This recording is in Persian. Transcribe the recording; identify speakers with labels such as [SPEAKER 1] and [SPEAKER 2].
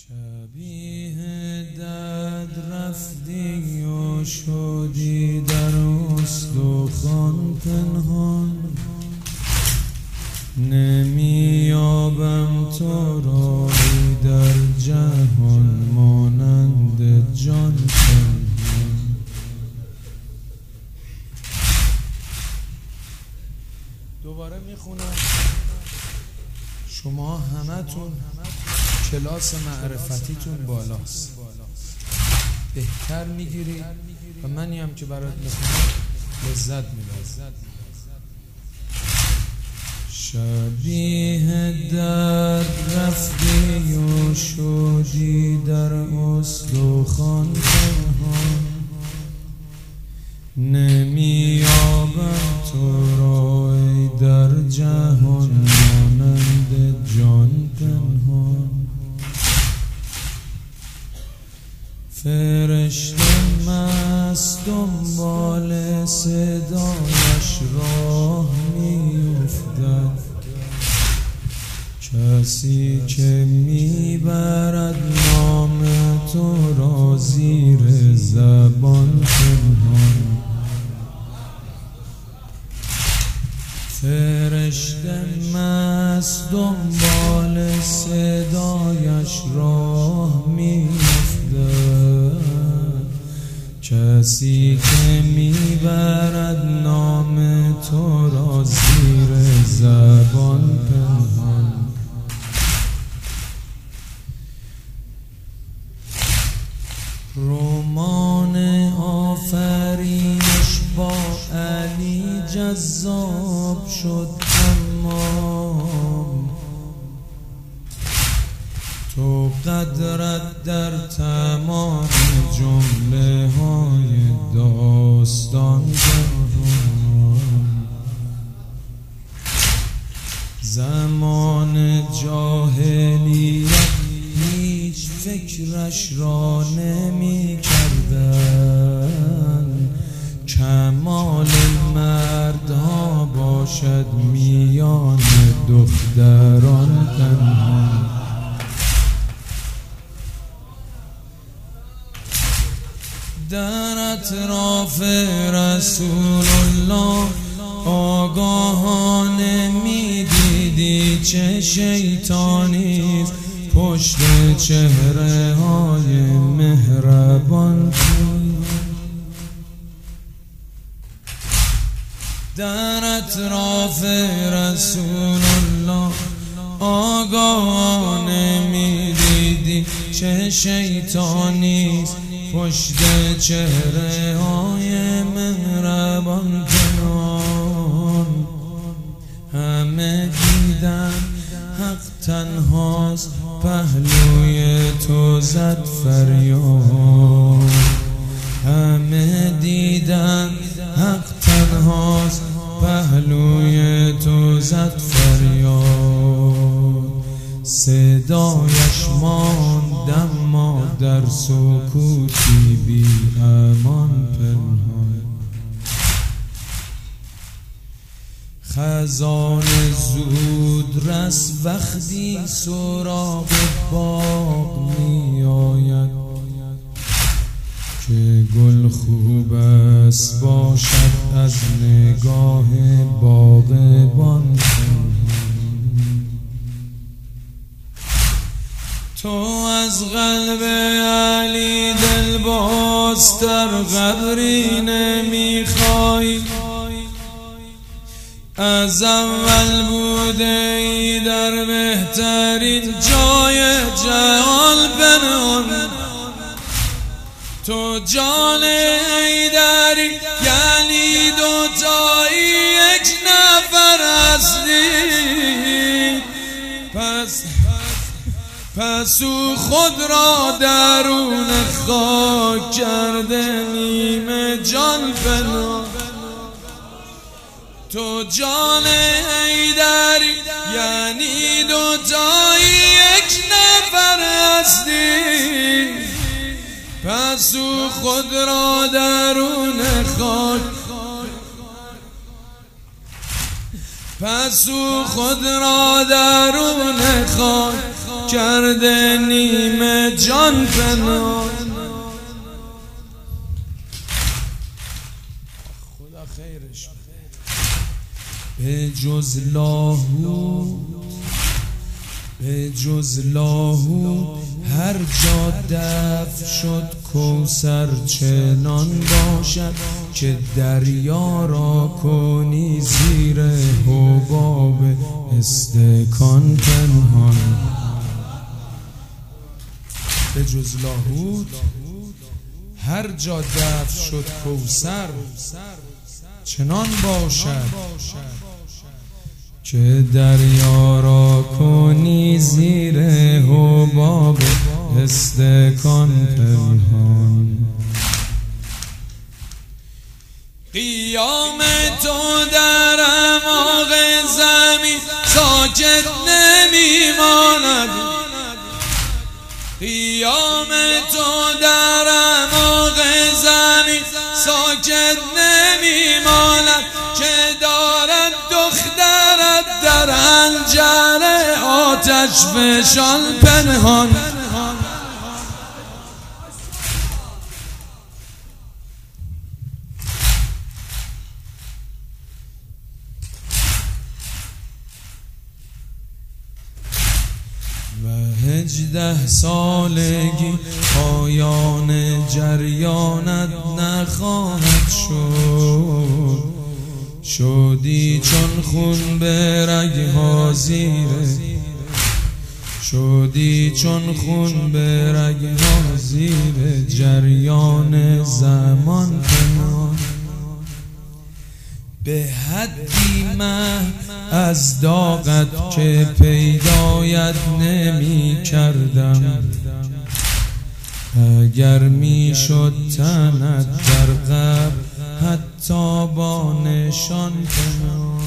[SPEAKER 1] شبیه دد رفتی و شدی در استخوان پنهان، نمیابم تو را در جهان مانند جان پنهان. دوباره میخونم. شما همتون کلاس معرفتیتون بالاست، بهتر میگیرید و منی هم که برات میخونم لذت میبرم. شبیه در رفتی و شدی در استخوان پنهان، نمیابم تو را ای در جهان مانند جان پنهان. فرشته مست دنبال صدایش راه میافتد، کسی که میبرد نام تو را زیر زبان پنهان. فرشته مست دنبال صدایش راه میافتد، کسی که میبرد نام تو را زیر زبان پنهان. رمان آفرینش با علی جذاب شد، اما تو قدرت در تمام جمله های داستان جهان. زمان جاهلیت هیچ فکرش را نمی کردن، کمال مردها باشد میان دختران پنهان. در اطراف رسول الله آگاهانه میدیدی چه شیطانیست پشت چهره های مهربان. در اطراف رسول الله آگاهانه میدیدی چه شیطانیست پشت چهره های مهربان کنان. همه دیدن حق تنهاست، پهلوی تو زد فریاد. همه دیدن حق تنهاست، پهلوی تو زد فریاد. صدایش ماند اما در سکوتی بی امان پنهان. خزان زود رس وقتی سراغ باغ می آید، که گل خوب است باشد از نگاه باغبان پنهان. تو از قلب علی دل باز در قبری نمیخوای، از اول بوده ای در بهترین جای جهان پنهان. تو جان ایدری یعنی دوتایی یک نفر هستی، پس او خود را درون خاک کرده نیمه جان پنهان. تو جان ایدری یعنی دوتایی یک نفر هستی، پس او خود را درون خاک پس او خود را درون خاک کرده نیمه جان پنهان. خدا خیرش به جز لاهوت هر جا دفن شد کوثر چنان باشد که دریا را کنی زیر حباب استکان پنهان. به جز لاهوت هر جا دفن شد کوثر چنان باشد که دریا را کنی زیر حباب استکان پنهان. قیام تو در اعماق زمین ساکت نمیماند. قیام تو در اعماق زمین ساکت نمیماند که دارد دخترت در حنجره آتش فشان پنهان. و 18 سالگی پایان جریانت نخواهد شد. شدی چون خون به رگ‌ها زیره، شدی چون خون به رگ‌ها زیر جریان زمان پنهان. به حدی محو از داغت که پیدایت نمی کردم. اگر می شد تنت در قبر حتی با نشان پنهان.